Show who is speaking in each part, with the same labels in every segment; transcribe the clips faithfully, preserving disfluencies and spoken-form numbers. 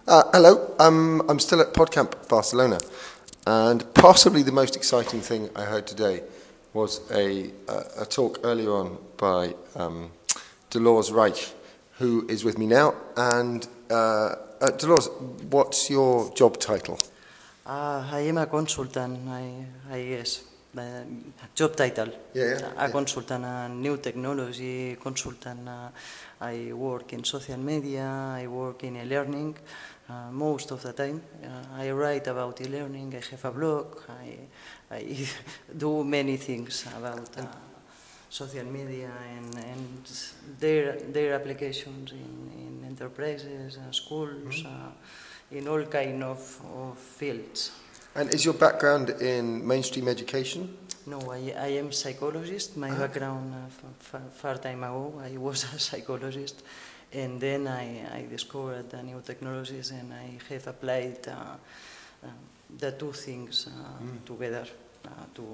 Speaker 1: Uh, hello, um, I'm still at PodCamp Barcelona, and possibly the most exciting thing I heard today was a, uh, a talk earlier on by um, Dolores Reich, who is with me now. And uh, uh, Dolores, what's your job title?
Speaker 2: Uh, I am a consultant, I, I guess. Uh, job title.
Speaker 1: Yeah, yeah,
Speaker 2: a
Speaker 1: yeah.
Speaker 2: consultant, a new technology consultant. Uh, I work in social media, I work in e-learning uh, most of the time. Uh, I write about e-learning, I have a blog, I, I do many things about uh, social media and, and their, their applications in, in enterprises, uh, schools, mm-hmm. uh, in all kind of, of fields.
Speaker 1: And is your background in mainstream education?
Speaker 2: No, I, I am a psychologist. My ah. background, uh, far, far time ago, I was a psychologist, and then I, I discovered the new technologies, and I have applied uh, uh, the two things uh, mm. together uh, to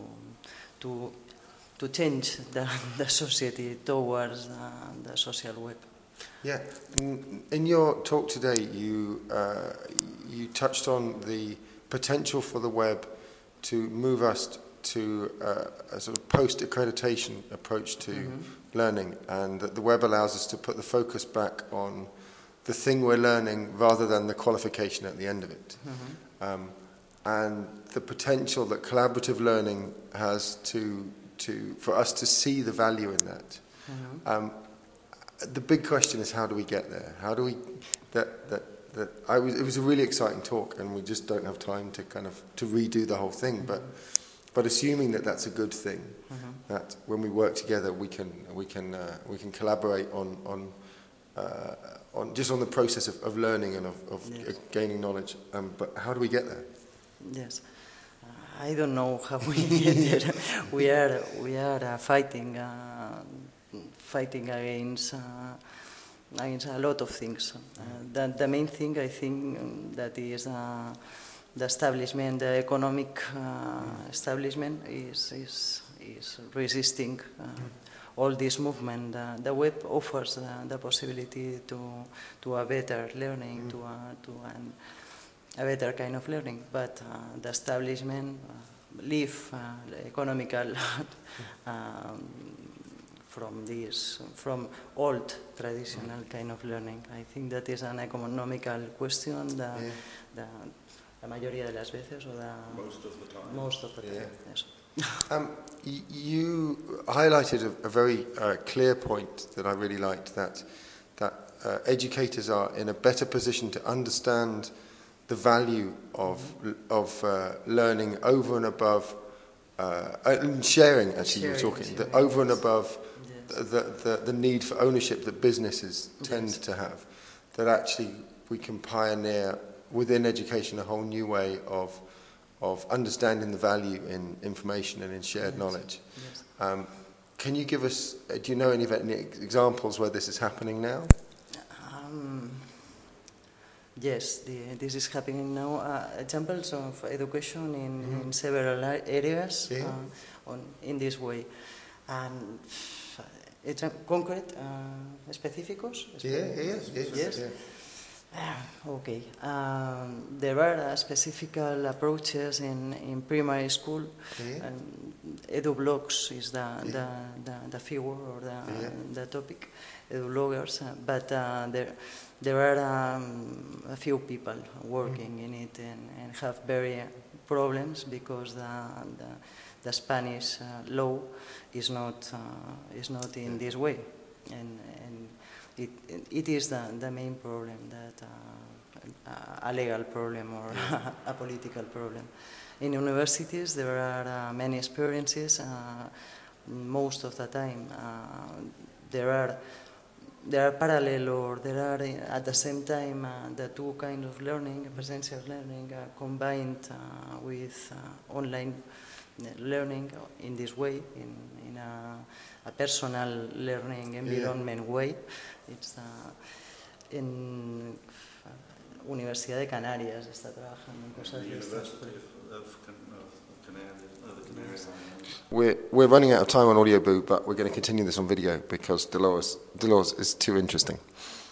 Speaker 2: to to change the, the society towards uh, the social web.
Speaker 1: Yeah. In your talk today, you uh, you touched on the potential for the web to move us to uh, a sort of post-accreditation approach to mm-hmm. learning, and that the web allows us to put the focus back on the thing we're learning rather than the qualification at the end of it. Mm-hmm. um, and the potential that collaborative learning has to, to for us to see the value in that. Mm-hmm. um, the big question is, how do we get there? How do we... that that That I was, it was a really exciting talk, and we just don't have time to kind of to redo the whole thing. Mm-hmm. But but assuming that that's a good thing, mm-hmm. that when we work together, we can we can uh, we can collaborate on on uh, on just on the process of, of learning and of, of yes. gaining knowledge. Um, but how do we get there?
Speaker 2: Yes, uh, I don't know how we get there. we are we are uh, fighting uh, fighting against. Uh, against a lot of things. Uh, the, the main thing, I think, um, that is uh, the establishment, the economic uh, establishment is, is, is resisting uh, all this movement. Uh, the web offers uh, the possibility to, to a better learning, mm. to, a, to an, a better kind of learning, but uh, the establishment uh, leave uh, economical um, from this, from old traditional kind of learning. I think that is an economical question. The, yeah. the, la mayoría de las veces, or the
Speaker 3: most of the time.
Speaker 2: Most of the time.
Speaker 1: Yeah.
Speaker 2: Yes.
Speaker 1: um, you highlighted a, a very uh, clear point that I really liked, that that uh, educators are in a better position to understand the value of of uh, learning over and above uh, and sharing. Actually, sharing, you were talking sharing, the, over and above. The, the, the need for ownership that businesses tend yes. to have, that actually we can pioneer within education a whole new way of of understanding the value in information and in shared yes. knowledge. Yes. Um, can you give us, uh, do you know any, any examples where this is happening now?
Speaker 2: Um, yes, the, this is happening now. Uh, examples of education in, mm-hmm. in several areas yeah. uh, on, in this way. And it's a concrete, uh, específicos?
Speaker 1: Yeah, yes, yes.
Speaker 2: yes? Yeah. Okay. Um, there are uh, specific approaches in, in primary school. Yeah. And EduBlogs is the, yeah. the, the, the figure or the, yeah. the topic, EduBloggers. Uh, but uh, there, there are um, a few people working mm. in it and, and have very problems because the, the the Spanish uh, law is not uh, is not in this way, and, and it it is the, the main problem, that uh, a legal problem or a political problem. In universities there are uh, many experiences. Uh, most of the time uh, there are there are parallel, or there are at the same time uh, the two kinds of learning, presential learning uh, combined uh, with uh, online learning in this way, in, in a, a personal learning environment yeah. way. It's uh, en uh, Universidad de Canarias está trabajando en cosas de estas.
Speaker 1: We're, we're running out of time on Audioboo, but we're going to continue this on video because Dolores, Dolores is too interesting.